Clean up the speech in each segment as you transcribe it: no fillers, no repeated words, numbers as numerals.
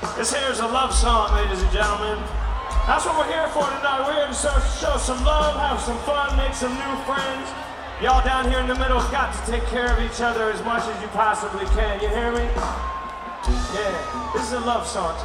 This here is a love song, ladies and gentlemen. That's what we're here for tonight. We're here to show some love, have some fun, make some new friends. Y'all down here in the middle have got to take care of each other as much as you possibly can. You hear me? Yeah, this is a love song.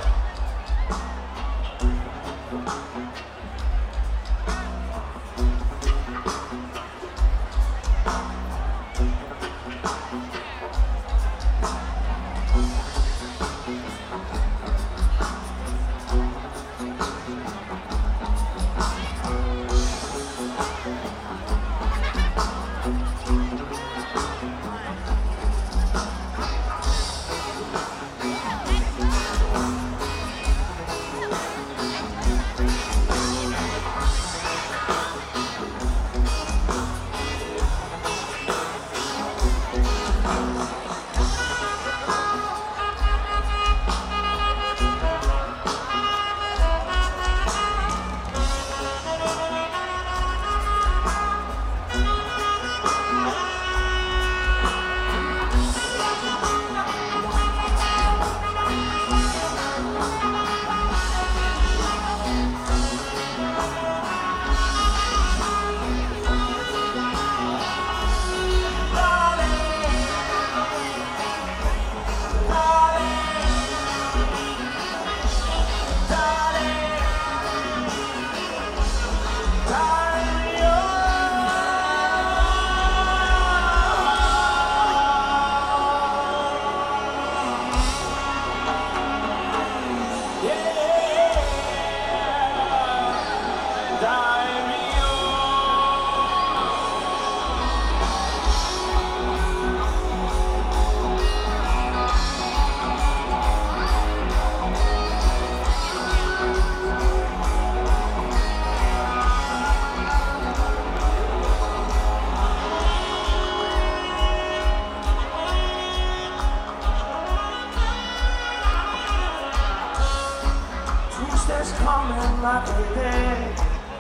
Coming like a day.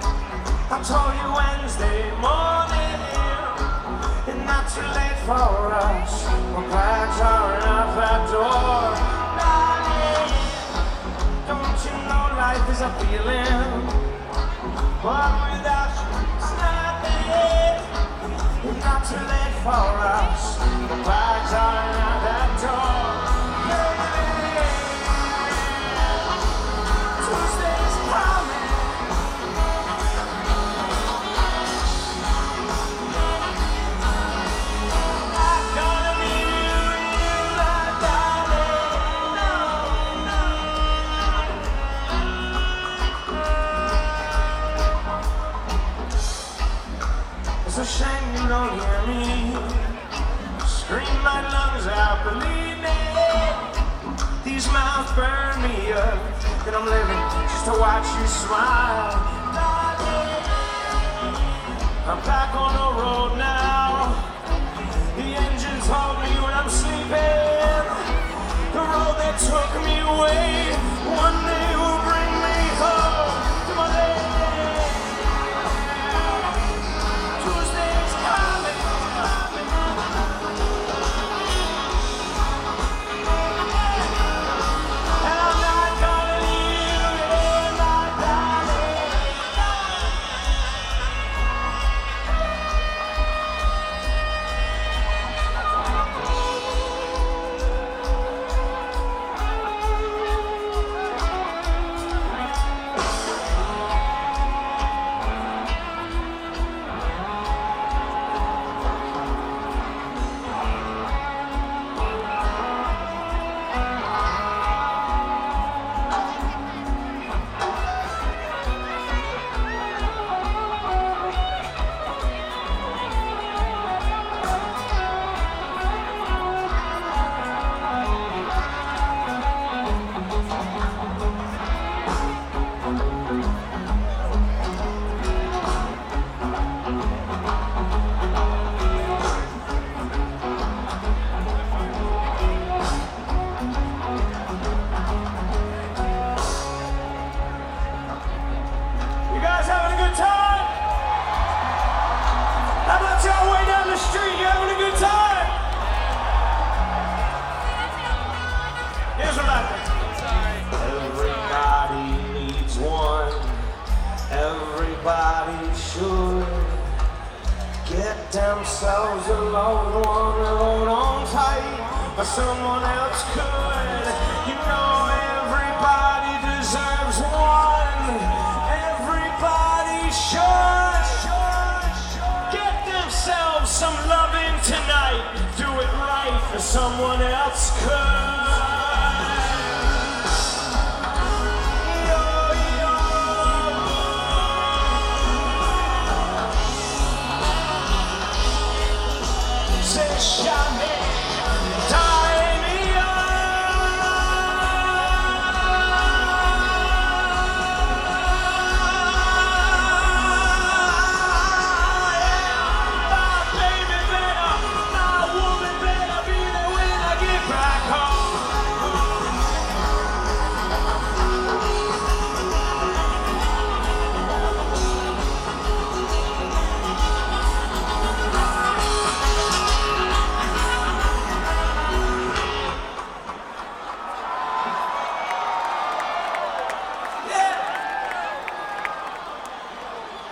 I told you Wednesday morning, it's not too late for us. Our bags are out that door. Darling, don't you know life is a feeling? But without you, it's nothing. It's not too late for us. Our bags are out that door. It's a shame you don't hear me scream my lungs out, believe me. These mouths burn me up, and I'm living just to watch you smile. I'm back on the road now. The engines hold me when I'm sleeping. The road that took me away one day will bring me home to my lady. Here's what I think. Sorry. Everybody should get themselves a loved one and hold on tight, but someone else could.